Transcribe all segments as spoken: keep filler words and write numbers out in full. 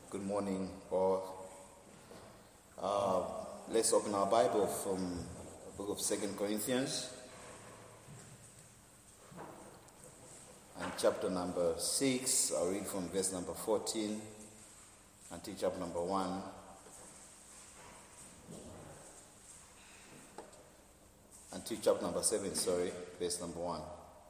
Good morning, all. Uh, let's open our Bible from the book of Second Corinthians and chapter number six. I'll read from verse number fourteen until chapter number one. Until chapter number seven, sorry, verse number one.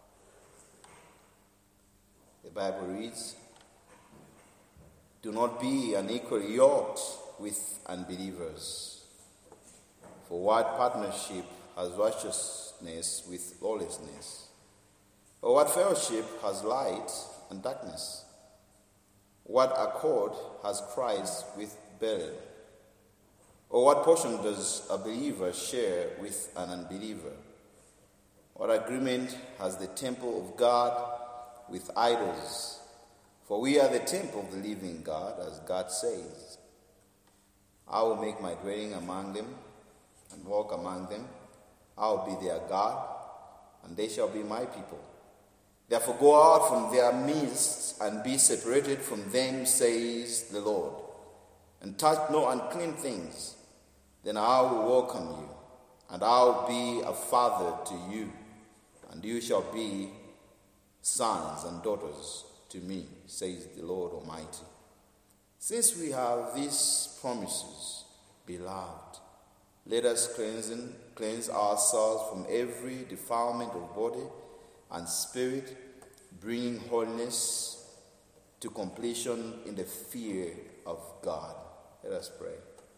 The Bible reads, "Do not be unequally yoked with unbelievers. For what partnership has righteousness with lawlessness? Or what fellowship has light and darkness? What accord has Christ with Belial? Or what portion does a believer share with an unbeliever? What agreement has the temple of God with idols? For we are the temple of the living God, as God says, I will make my dwelling among them and walk among them. I will be their God, and they shall be my people. Therefore go out from their midst and be separated from them, says the Lord, and touch no unclean things. Then I will welcome you, and I will be a father to you, and you shall be sons and daughters to me, says the Lord Almighty. Since we have these promises, beloved, let us cleanse, cleanse ourselves from every defilement of body and spirit, bringing holiness to completion in the fear of God." Let us pray.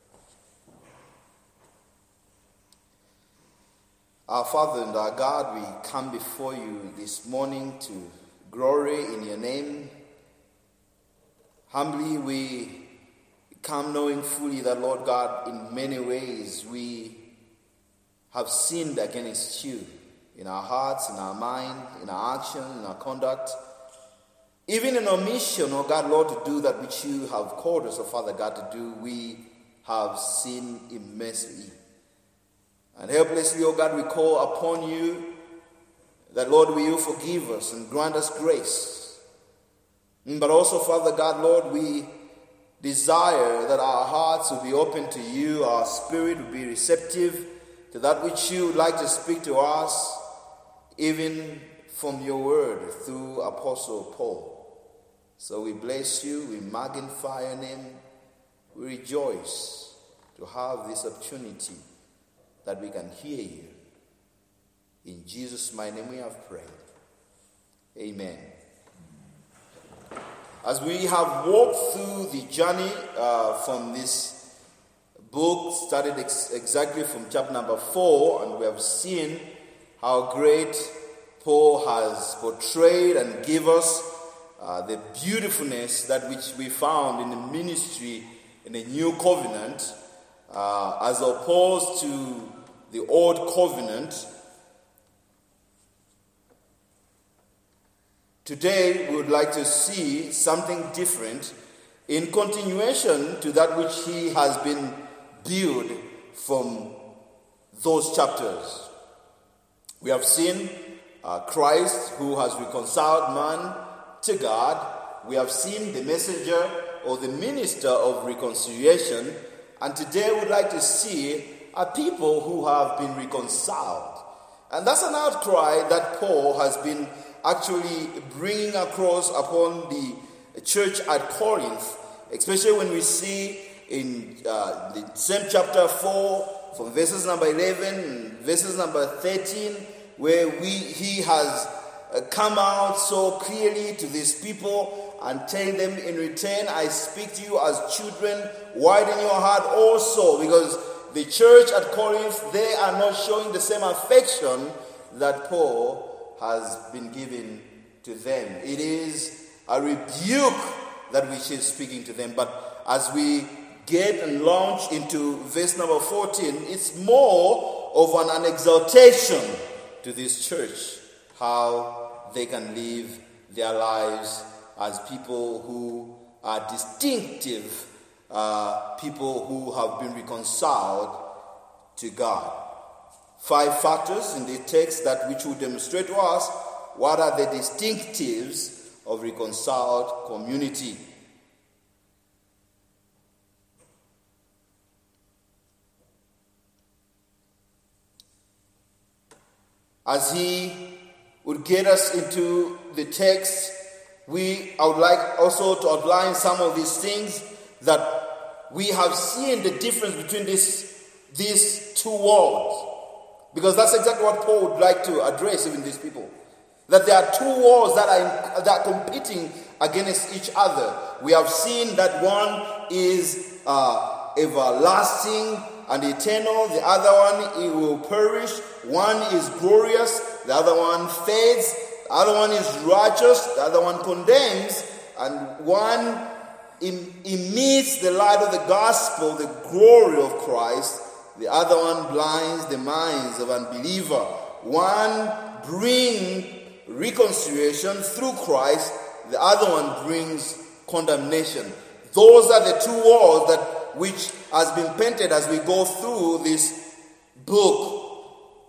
Our Father and our God, we come before you this morning to glory in your name. Humbly we come knowing fully that, Lord God, in many ways we have sinned against you in our hearts, in our mind, in our action, in our conduct, even in our mission, oh God, Lord, to do that which you have called us, oh Father God, to do. We have sinned immensely. And helplessly, oh God, we call upon you that, Lord, will you forgive us and grant us grace. But also, Father God, Lord, we desire that our hearts will be open to you, our spirit will be receptive to that which you would like to speak to us, even from your word through Apostle Paul. So we bless you, we magnify your name, we rejoice to have this opportunity that we can hear you. In Jesus' mighty name we have prayed. Amen. As we have walked through the journey uh, from this book, started ex- exactly from chapter number four, and we have seen how great Paul has portrayed and give us uh, the beautifulness that which we found in the ministry in the new covenant, uh, as opposed to the old covenant. Today, we would like to see something different in continuation to that which he has been built from those chapters. We have seen uh, Christ, who has reconciled man to God. We have seen the messenger or the minister of reconciliation. And today, we would like to see a people who have been reconciled. And that's an outcry that Paul has been actually bringing across upon the church at Corinth, especially when we see in uh, the same chapter four, from verses number eleven and verses number thirteen, where we he has uh, come out so clearly to these people and tell them, in return, I speak to you as children, widen your heart also, because the church at Corinth, they are not showing the same affection that Paul has been given to them. It is a rebuke that which is speaking to them. But as we get and launch into verse number fourteen, it's more of an, an exaltation to this church, how they can live their lives as people who are distinctive, uh, people who have been reconciled to God. Five factors in the text that which will demonstrate to us what are the distinctives of reconciled community. as he would get us into the text, we I would like also to outline some of these things that we have seen the difference between this, these two worlds. Because that's exactly what Paul would like to address even these people. That there are two worlds that are, that are competing against each other. We have seen that one is uh, everlasting and eternal. The other one, it will perish. One is glorious. The other one fades. The other one is righteous. The other one condemns. And one em- emits the light of the gospel, the glory of Christ. The other one blinds the minds of unbeliever. One brings reconciliation through Christ. The other one brings condemnation. Those are the two worlds that which has been painted as we go through this book.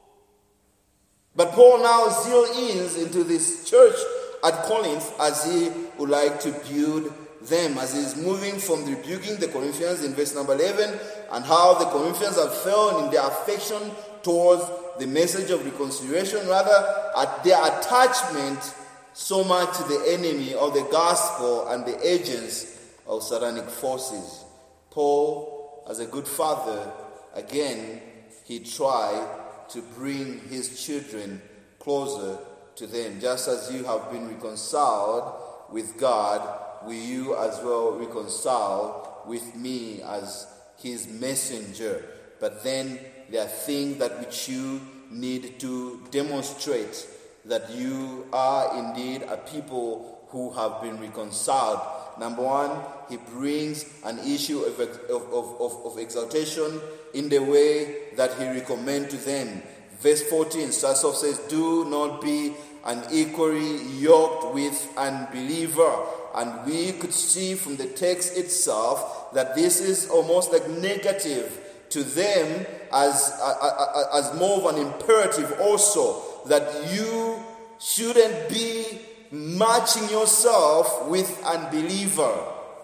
But Paul now zeroes in into this church at Corinth as he would like to build them, as he's moving from rebuking the Corinthians in verse number eleven, and how the Corinthians have fallen in their affection towards the message of reconciliation, rather at their attachment so much to the enemy of the gospel and the agents of satanic forces. Paul, as a good father, again, he tried to bring his children closer to them. Just as you have been reconciled with God, will you as well reconcile with me as his messenger? But then there are things that which you need to demonstrate that you are indeed a people who have been reconciled. Number one, he brings an issue of, of, of, of exaltation in the way that he recommends to them. Verse fourteen starts off, says, do not be unequally yoked with unbeliever. And we could see from the text itself that this is almost like negative to them as, as, as more of an imperative also, that you shouldn't be matching yourself with unbeliever.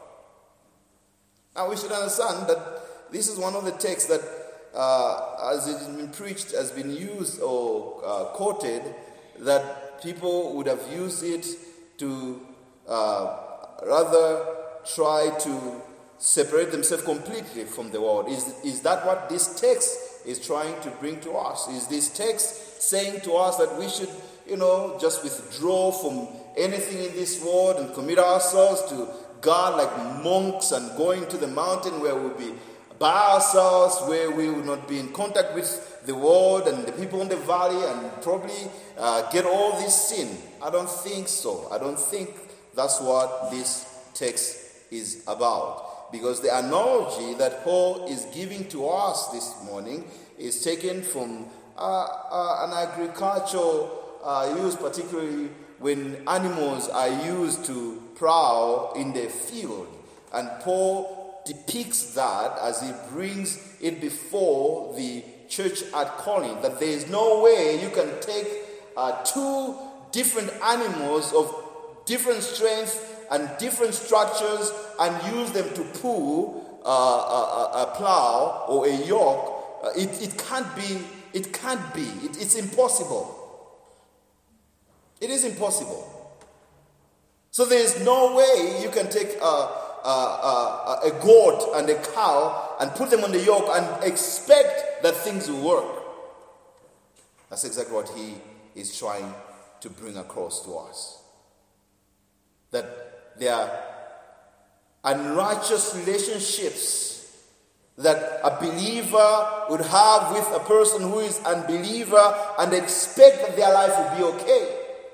Now we should understand that this is one of the texts that uh, as it has been preached, has been used or uh, quoted, that people would have used it to uh, rather try to separate themselves completely from the world. Is, is that what this text is trying to bring to us? Is this text saying to us that we should, you know, just withdraw from anything in this world and commit ourselves to God like monks and going to the mountain where we'll be by ourselves, where we will not be in contact with the world and the people in the valley and probably uh, get all this sin? I don't think so. I don't think that's what this text is about. Because the analogy that Paul is giving to us this morning is taken from uh, uh, an agricultural uh, use, particularly when animals are used to plow in the field. And Paul depicts that as he brings it before the church at Corinth, that there is no way you can take uh, two different animals of different strength and different structures and use them to pull uh, a, a plow or a yoke. Uh, it, it can't be. It can't be. It, it's impossible. It is impossible. So there is no way you can take a, a, a, a goat and a cow and put them on the yoke and expect that things will work. That's exactly what he is trying to bring across to us. That there are unrighteous relationships that a believer would have with a person who is unbeliever and expect that their life will be okay.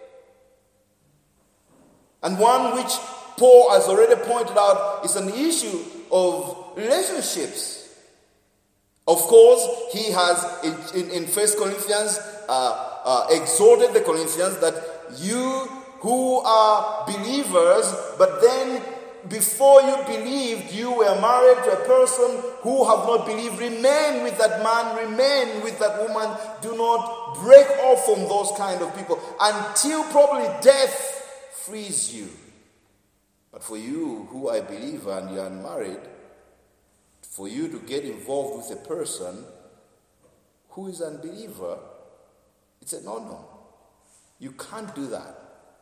And one which Paul has already pointed out is an issue of relationships. Of course, he has in, in, in First Corinthians uh, uh, exhorted the Corinthians that you who are believers, but then before you believed, you were married to a person who have not believed. Remain with that man, remain with that woman. Do not break off from those kind of people until probably death frees you. But for you who are a believer and you are unmarried, for you to get involved with a person who is an unbeliever, He said, no, no. You can't do that.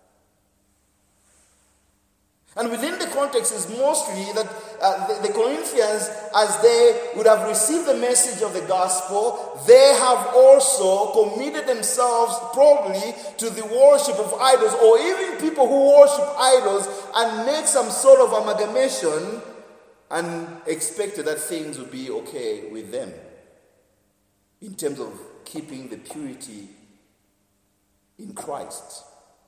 And within the context is mostly that uh, the, the Corinthians, as they would have received the message of the gospel, they have also committed themselves probably to the worship of idols, or even people who worship idols and make some sort of amalgamation and expected that things would be okay with them in terms of keeping the purity in Christ.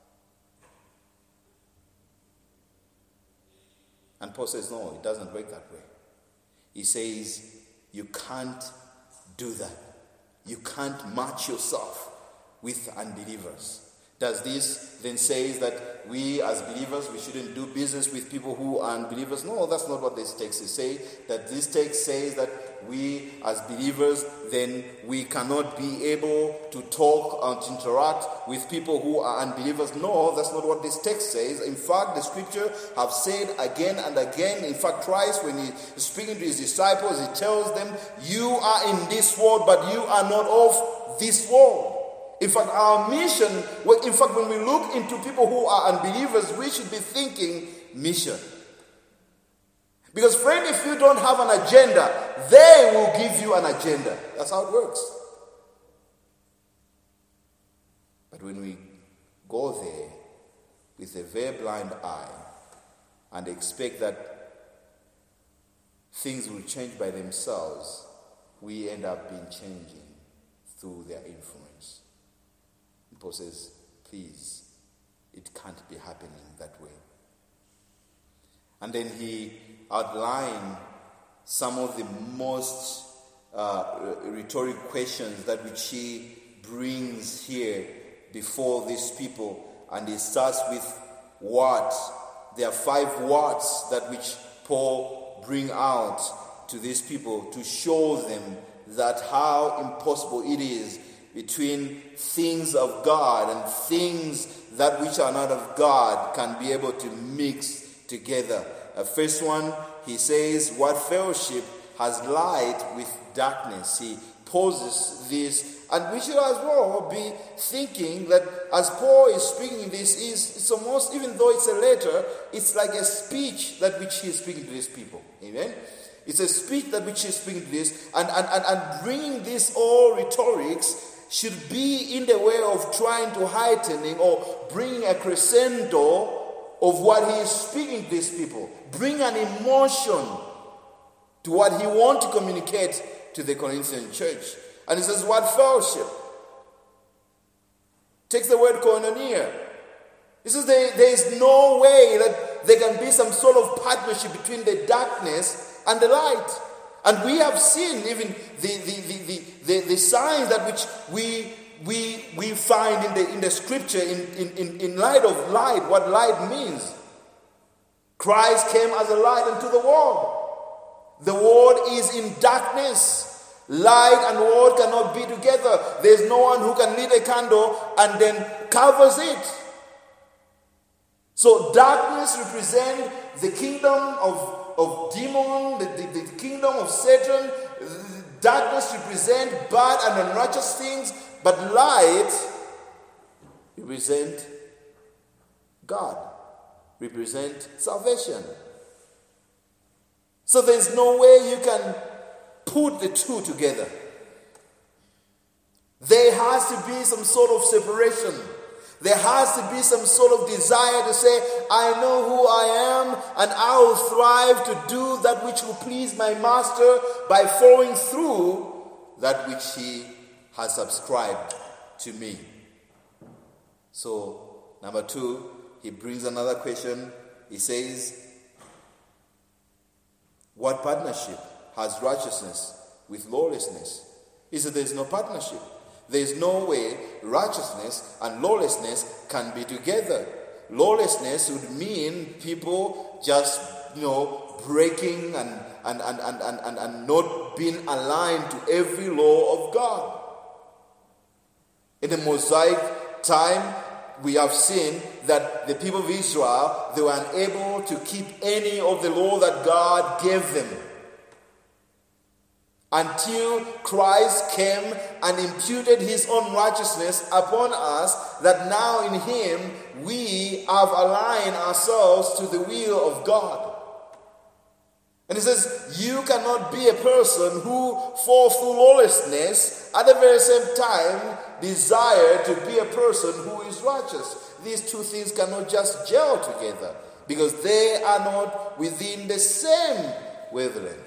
And Paul says, no, it doesn't work that way. He says, you can't do that. You can't match yourself with unbelievers. Does this then say that we as believers, we shouldn't do business with people who are unbelievers? No, that's not what this text is saying. That this text says that we as believers, then we cannot be able to talk and to interact with people who are unbelievers. No, that's not what this text says. In fact, the scripture have said again and again, in fact, Christ, when he is speaking to his disciples, he tells them, you are in this world, but you are not of this world. In fact, our mission, in fact, when we look into people who are unbelievers, we should be thinking mission. Because, friend, if you don't have an agenda, they will give you an agenda. That's how it works. But when we go there with a very blind eye and expect that things will change by themselves, we end up being changing through their influence. Paul says, please, it can't be happening that way. And then he outlined some of the most uh, rhetoric questions that which he brings here before these people. And he starts with what? There are five whats that which Paul bring out to these people to show them that how impossible it is between things of God and things that which are not of God can be able to mix together. Uh, first one, he says, what fellowship has light with darkness? He poses this, and we should as well be thinking that as Paul is speaking this, is it's almost, even though it's a letter, it's like a speech that which he is speaking to these people. Amen? It's a speech that which he is speaking to this, and, and, and, and bringing this all rhetorics should be in the way of trying to heightening or bringing a crescendo of what he is speaking to these people. Bring an emotion to what he wants to communicate to the Corinthian church. And he says, what fellowship? Takes the word koinonia. He says there, there is no way that there can be some sort of partnership between the darkness and the light. And we have seen even the the, the, the, the, the signs that which we we we find in the in the scripture in, in, in light of light, what light means. Christ came as a light into the world. The world is in darkness. Light and world cannot be together. There's no one who can light a candle and then covers it. So darkness represents the kingdom of of demon, the, the, the kingdom of Satan. Darkness represents bad and unrighteous things, but light represents God, represents salvation. So there's no way you can put the two together. There has to be some sort of separation. There has to be some sort of desire to say, I know who I am, and I will thrive to do that which will please my master by following through that which he has subscribed to me. So, number two, he brings another question. He says, what partnership has righteousness with lawlessness? He said there's no partnership. There's no way righteousness and lawlessness can be together. Lawlessness would mean people just, you know, breaking and, and, and, and, and, and, and not being aligned to every law of God. In the Mosaic time, we have seen that the people of Israel, they were unable to keep any of the law that God gave them. until Christ came and imputed his own righteousness upon us, that now in him we have aligned ourselves to the will of God. And he says, you cannot be a person who, for through lawlessness, at the very same time, desire to be a person who is righteous. These two things cannot just gel together, because they are not within the same wavelength.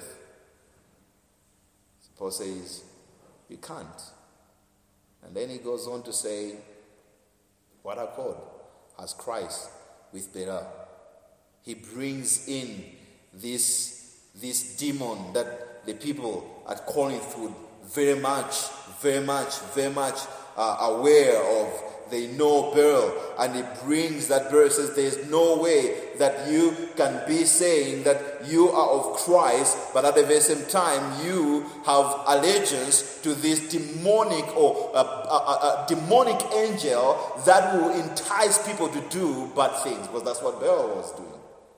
Paul says, you can't. And then he goes on to say, what accord has Christ with Belial? He brings in this, this demon that the people at Corinth would very much, very much, very much uh, aware of. They know Belial, and he brings that verse, says there's no way that you can be saying that you are of Christ, but at the very same time you have allegiance to this demonic or a, a, a, a demonic angel that will entice people to do bad things, because that's what Belial was doing.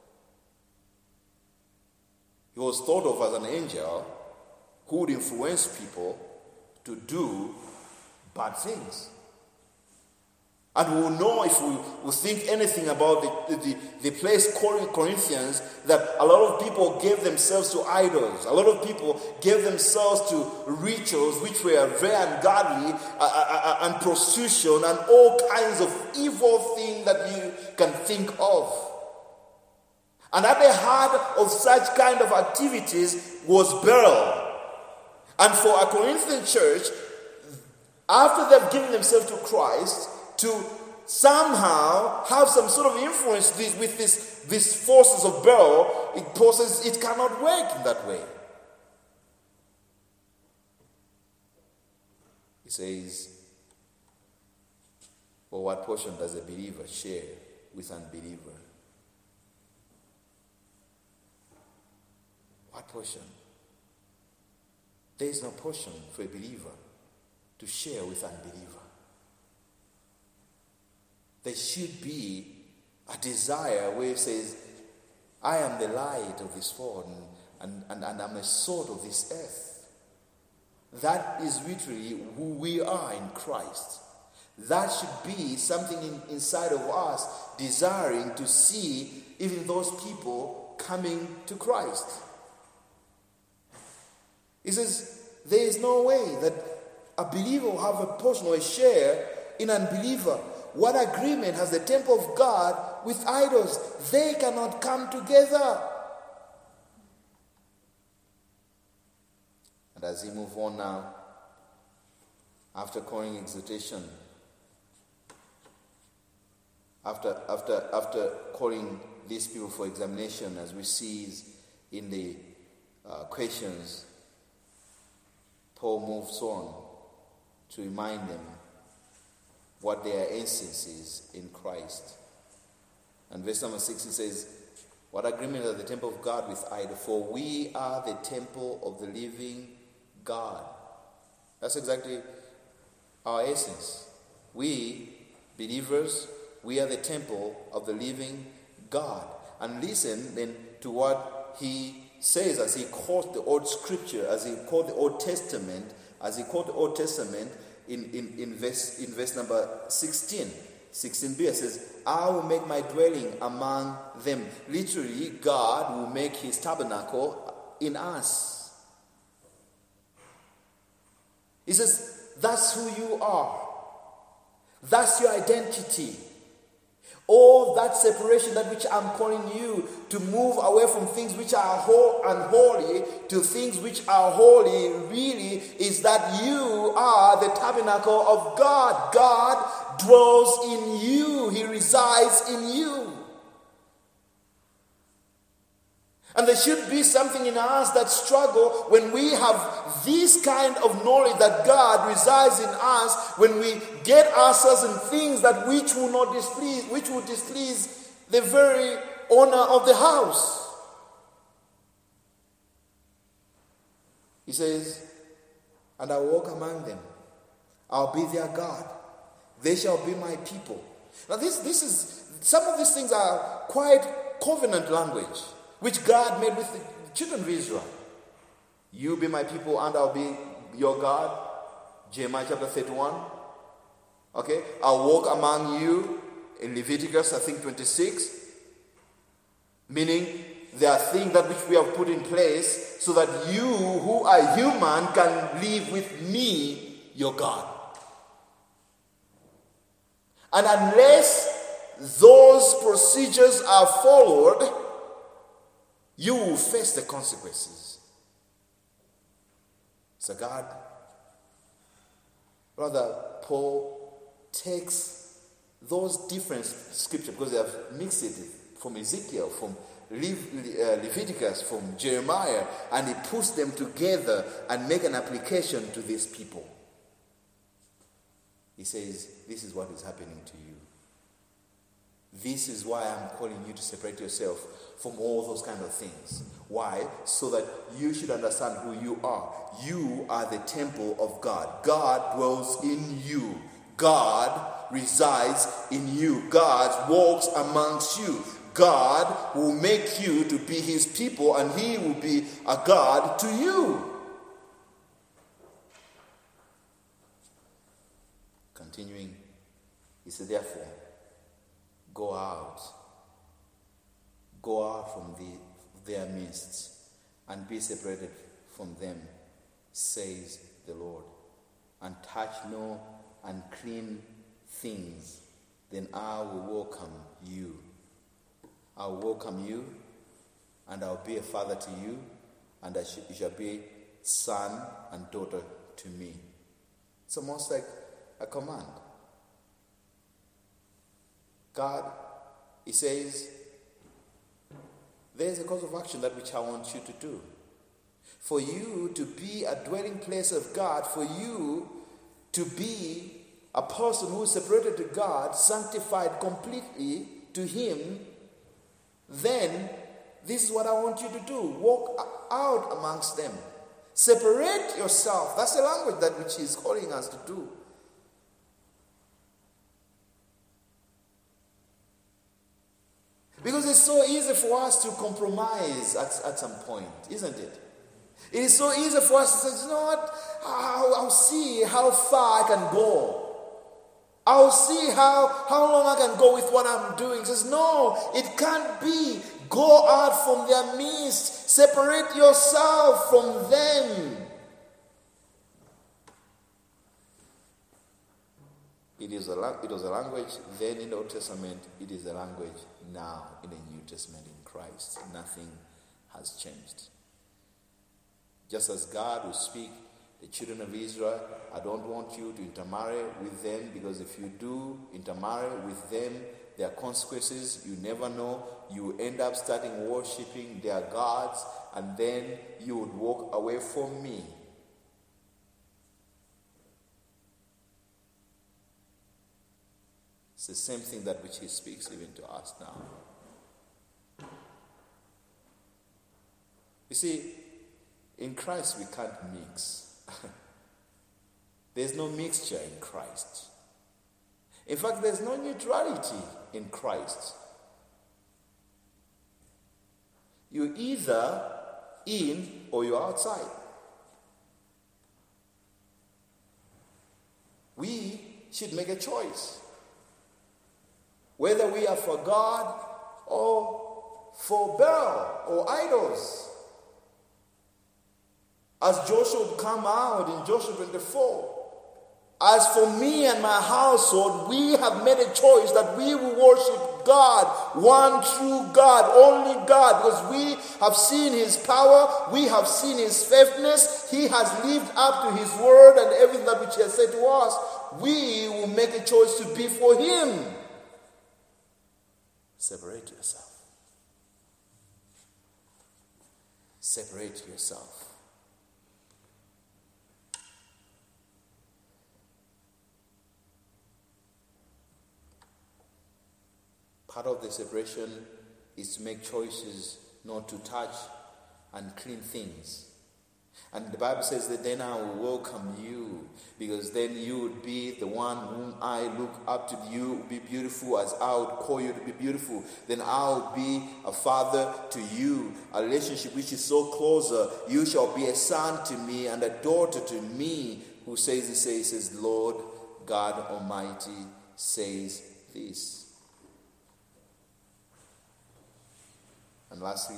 He was thought of as an angel who would influence people to do bad things. And we will know, if we will think anything about the, the, the place Corinthians, that a lot of people gave themselves to idols. A lot of people gave themselves to rituals which were very ungodly, uh, uh, uh, and prostitution and all kinds of evil things that you can think of. And at the heart of such kind of activities was Belial. And for a Corinthian church, after they've given themselves to Christ, to somehow have some sort of influence with this, these forces of Belial, it poses, it cannot work in that way. He says, well, what portion does a believer share with unbeliever? What portion? There is no portion for a believer to share with unbeliever. There should be a desire where it says, I am the light of this world, and, and, and I'm a salt of this earth. That is literally who we are in Christ. That should be something in, inside of us, desiring to see even those people coming to Christ. He says, there is no way that a believer will have a portion or a share in unbeliever. What agreement has the temple of God with idols? They cannot come together. And as he moves on now, after calling exhortation, after after after calling these people for examination, as we see in the uh, questions, Paul moves on to remind them what their essence is in Christ. And verse number six, he says, what agreement is the temple of God with idol? For we are the temple of the living God. That's exactly our essence. We, believers, we are the temple of the living God. And listen then to what he says as he quotes the old scripture, as he quotes the Old Testament, as he quotes the Old Testament in, in, in, verse, in verse number sixteen. sixteen b, it says, I will make my dwelling among them. Literally, God will make his tabernacle in us. He says, that's who you are. That's your identity. All that separation, that which I'm calling you to move away from things which are unholy to things which are holy, really is that you are the tabernacle of God. God dwells in you. He resides in you. And there should be something in us that struggle when we have this kind of knowledge that God resides in us, when we get ourselves in things that which will not displease, which will displease the very owner of the house. He says, and I will walk among them. I'll be their God. They shall be my people. Now this, this is, some of these things are quite covenant language, which God made with the children of Israel. You be my people and I'll be your God. Jeremiah chapter thirty-one. Okay. I'll walk among you in Leviticus, I think twenty-six. Meaning, there are things that which we have put in place so that you who are human can live with me, your God. And unless those procedures are followed, you will face the consequences. So God, rather, Paul takes those different scriptures, because they have mixed it from Ezekiel, from Leviticus, from Jeremiah, and he puts them together and make an application to these people. He says, this is what is happening to you. This is why I'm calling you to separate yourself from all those kind of things. Why? So that you should understand who you are. You are the temple of God. God dwells in you. God resides in you. God walks amongst you. God will make you to be his people, and he will be a God to you. Continuing, he said, therefore, go out. Go out from the, their midst and be separated from them, says the Lord, and touch no unclean things. Then I will welcome you. I will welcome you, and I will be a father to you, and I sh- you shall be son and daughter to me. It's almost like a command. God, he says, there's a course of action that which I want you to do. For you to be a dwelling place of God, for you to be a person who is separated to God, sanctified completely to him, then this is what I want you to do. Walk out amongst them. Separate yourself. That's the language that which he's calling us to do. Because it's so easy for us to compromise at, at some point, isn't it? It is so easy for us to say, you know what, I'll, I'll see how far I can go. I'll see how, how long I can go with what I'm doing. He says, no, it can't be. Go out from their midst. Separate yourself from them. It is a, it was a language then in the Old Testament. It is a language now in the New Testament in Christ. Nothing has changed. Just as God will speak the children of Israel, I don't want you to intermarry with them, because if you do intermarry with them, there are consequences. You never know. You end up starting worshipping their gods, and then you would walk away from me. It's the same thing that which he speaks even to us now. You see, in Christ we can't mix. There's no mixture in Christ. In fact, there's no neutrality in Christ. You're either in or you're outside. We should make a choice. Whether we are for God or for Baal or idols. As Joshua would come out in Joshua twenty-four. As for me and my household, we have made a choice that we will worship God, one true God, only God, because we have seen his power, we have seen his faithfulness, he has lived up to his word and everything that which he has said to us. We will make a choice to be for him. Separate yourself. Separate yourself. Part of the separation is to make choices not to touch unclean things. And the Bible says that then I will welcome you, because then you would be the one whom I look up to. You would be beautiful as I would call you to be beautiful. Then I will be a father to you, a relationship which is so closer. You shall be a son to me and a daughter to me. Who says this? Says, says Lord God Almighty says this. And lastly,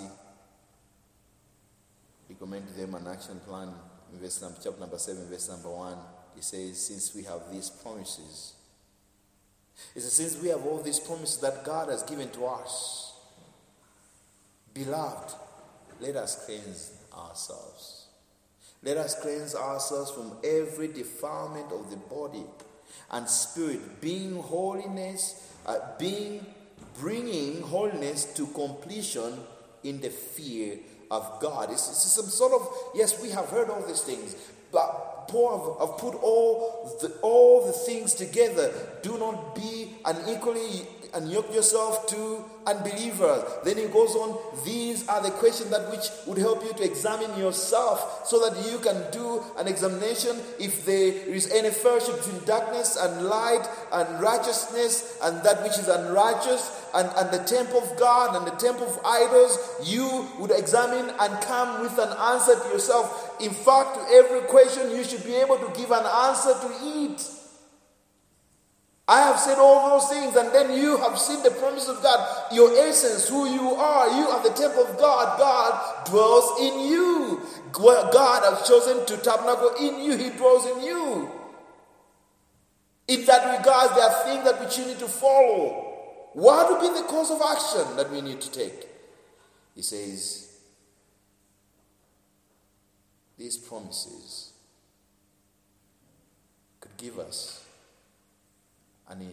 he commended them an action plan in verse number, chapter number seven, verse number one. He says, since we have these promises, he says, since we have all these promises that God has given to us, beloved, let us cleanse ourselves. Let us cleanse ourselves from every defilement of the body and spirit, being holiness, uh, being bringing holiness to completion in the fear of God. It's, it's some sort of, yes, we have heard all these things, but Paul have, have put all the all the things together. Do not be unequally and yoke yourself to unbelievers. Then he goes on, these are the questions that which would help you to examine yourself, so that you can do an examination if there is any fellowship between darkness and light, and righteousness and that which is unrighteous, and, and the temple of God and the temple of idols. You would examine and come with an answer to yourself. In fact, to every question you should be able to give an answer to it. I have said all those things, and then you have seen the promise of God. Your essence, who you are, you are the temple of God. God dwells in you. God has chosen to tabernacle in you. He dwells in you. In that regard, there are things that which you need to follow. What would be the course of action that we need to take? He says, these promises could give us an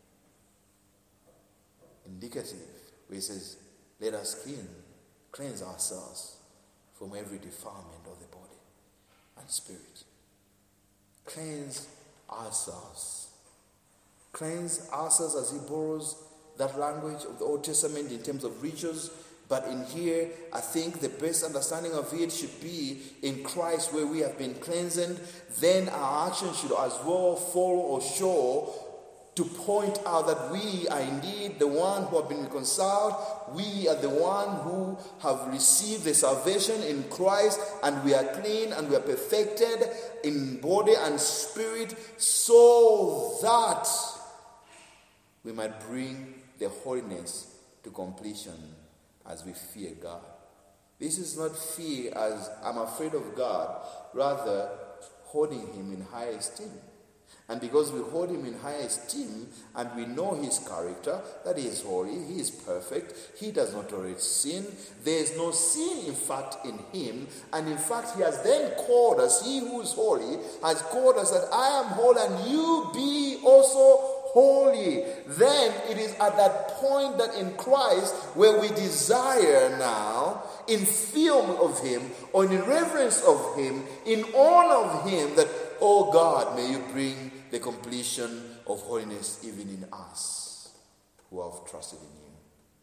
indicative where he says, let us clean, cleanse ourselves from every defilement of the body and spirit. Cleanse ourselves. Cleanse ourselves, as he borrows that language of the Old Testament in terms of rituals. But in here, I think the best understanding of it should be in Christ, where we have been cleansed. Then our action should as well follow or show to point out that we are indeed the one who have been reconciled. We are the one who have received the salvation in Christ, and we are clean and we are perfected in body and spirit, so that we might bring the holiness to completion as we fear God. This is not fear as I'm afraid of God, rather holding him in high esteem. And because we hold him in high esteem and we know his character, that he is holy, he is perfect, he does not tolerate sin, there is no sin in fact in him, and in fact he has then called us, he who is holy has called us that I am holy and you be also holy. Then it is at that point that in Christ where we desire now, in fear of him or in reverence of him, in honor of him, that, oh God, may you bring the completion of holiness even in us who have trusted in you.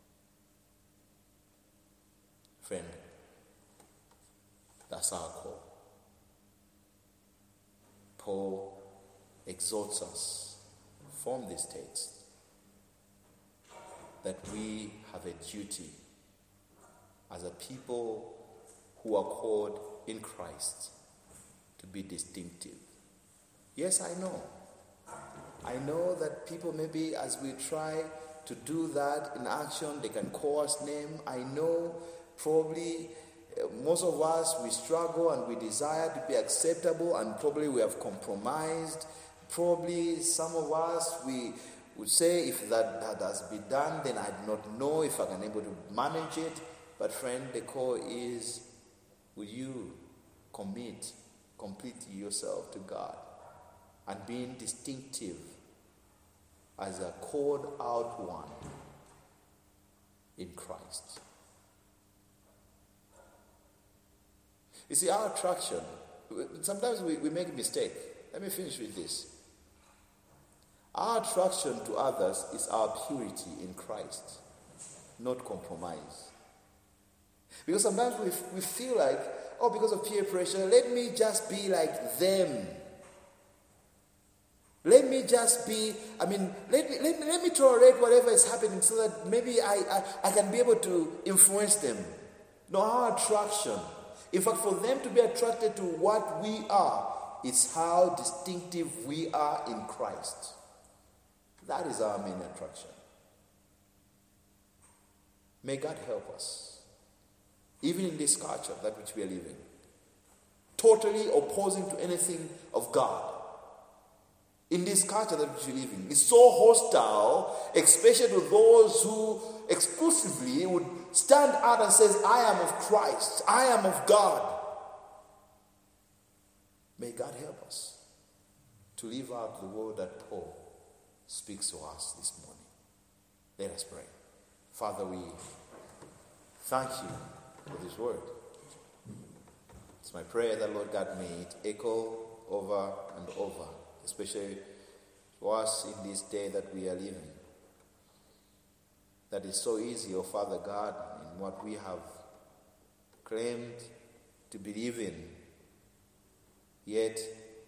Friend, that's our call. Paul exhorts us from this text that we have a duty as a people who are called in Christ to be distinctive. Yes, I know. I know that people maybe as we try to do that in action, they can call us name. I know probably uh, most of us, we struggle and we desire to be acceptable, and probably we have compromised. Probably some of us, we would say, if that, that has been done, then I do not know if I can able to manage it. But friend, the call is, will you commit, complete yourself to God and being distinctive as a called out one in Christ. You see, our attraction, sometimes we, we make a mistake. Let me finish with this. Our attraction to others is our purity in Christ, not compromise. Because sometimes we, we feel like oh, because of peer pressure, let me just be like them. Let me just be, I mean, let me, let me, let me tolerate whatever is happening so that maybe I, I, I can be able to influence them. No, our attraction. In fact, for them to be attracted to what we are, it's how distinctive we are in Christ. That is our main attraction. May God help us, even in this culture, that which we are living, totally opposing to anything of God. In this culture that which we live in, it's so hostile, especially to those who exclusively would stand out and says, I am of Christ, I am of God. May God help us to live out the word that Paul speaks to us this morning. Let us pray. Father, we thank you for this word. It's my prayer that, Lord God, may it echo over and over, especially to us in this day that we are living. That is so easy, oh Father God, in what we have claimed to believe in, yet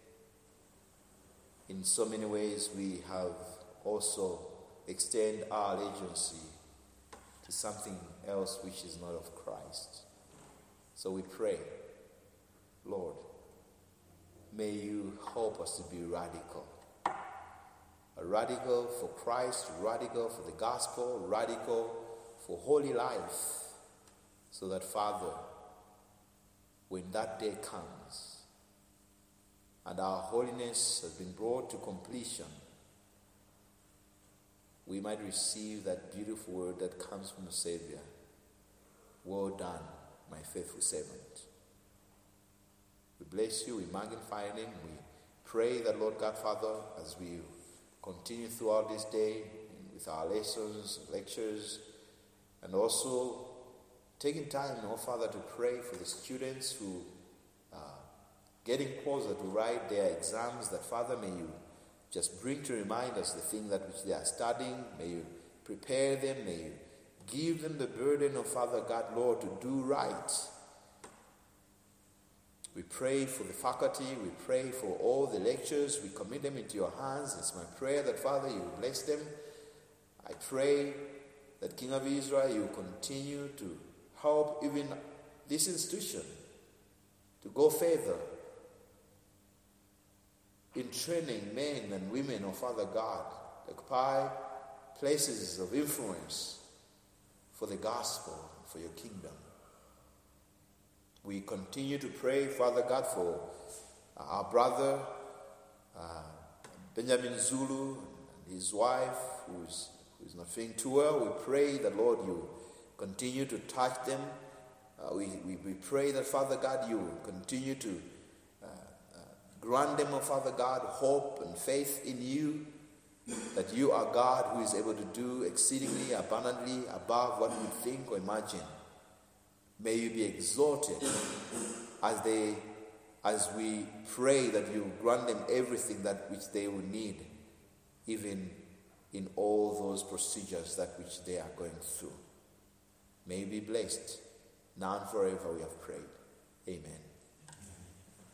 in so many ways we have also extended our allegiance to something else which is not of Christ. So we pray, Lord, may you help us to be radical. A radical for Christ, radical for the gospel, radical for holy life. So that, Father, when that day comes and our holiness has been brought to completion, we might receive that beautiful word that comes from the Savior. Well done, my faithful servant. We bless you, we magnify your name, we pray that, Lord God, Father, as we continue throughout this day with our lessons, lectures, and also taking time, oh Father, to pray for the students who are getting closer to write their exams, that, Father, may you just bring to remind us the thing that which they are studying. May you prepare them, may you give them the burden of, Father God, Lord, to do right. We pray for the faculty, we pray for all the lectures, we commit them into your hands. It's my prayer that, Father, you will bless them. I pray that, King of Israel, you will continue to help even this institution to go further in training men and women of Father God, to occupy places of influence for the gospel, for your kingdom. We continue to pray, Father God, for our brother uh, Benjamin Zulu and his wife, who's, who's not feeling too well. We pray that, Lord, you continue to touch them. Uh, we, we, we pray that, Father God, you continue to uh, uh, grant them, oh Father God, hope and faith in you, that you are God who is able to do exceedingly abundantly above what we think or imagine. May you be exalted as they, as we pray that you grant them everything that which they will need, even in all those procedures that which they are going through. May you be blessed. Now and forever we have prayed. Amen.